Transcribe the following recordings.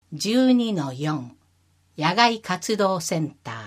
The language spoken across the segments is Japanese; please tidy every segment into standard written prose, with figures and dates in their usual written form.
12-4 野外活動センター。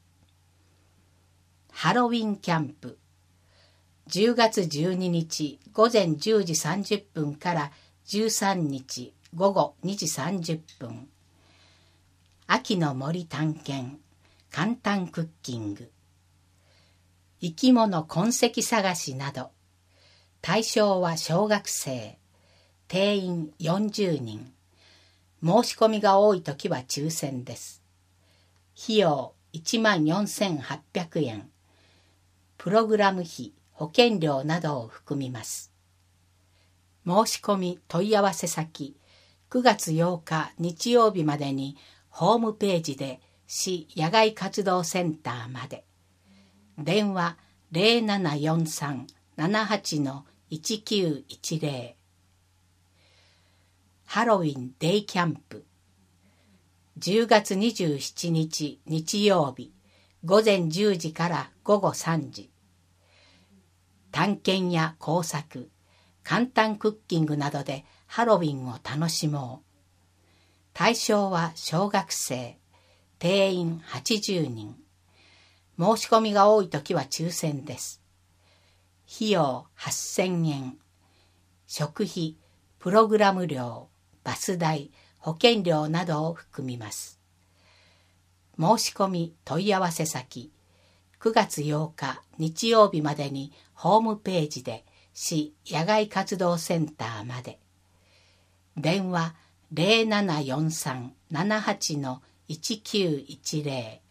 ハロウィンキャンプ。10月12日午前10時30分から13日午後2時30分。秋の森探検、簡単クッキング。生き物痕跡探しなど。対象は小学生。定員40人。申し込みが多いときは抽選です。費用14,800円。プログラム費、保険料などを含みます。申し込み問い合わせ先、9月8日日曜日までにホームページで市野外活動センターまで。電話0743-78-1910。ハロウィンデイキャンプ。10月27日日曜日午前10時から午後3時。探検や工作、簡単クッキングなどでハロウィンを楽しもう。対象は小学生、定員80人。申し込みが多いときは抽選です。費用8,000円。食費、プログラム料、バス代、保険料などを含みます。申し込み問い合わせ先、9月8日日曜日までにホームページで市野外活動センターまで。電話0743-78-1910。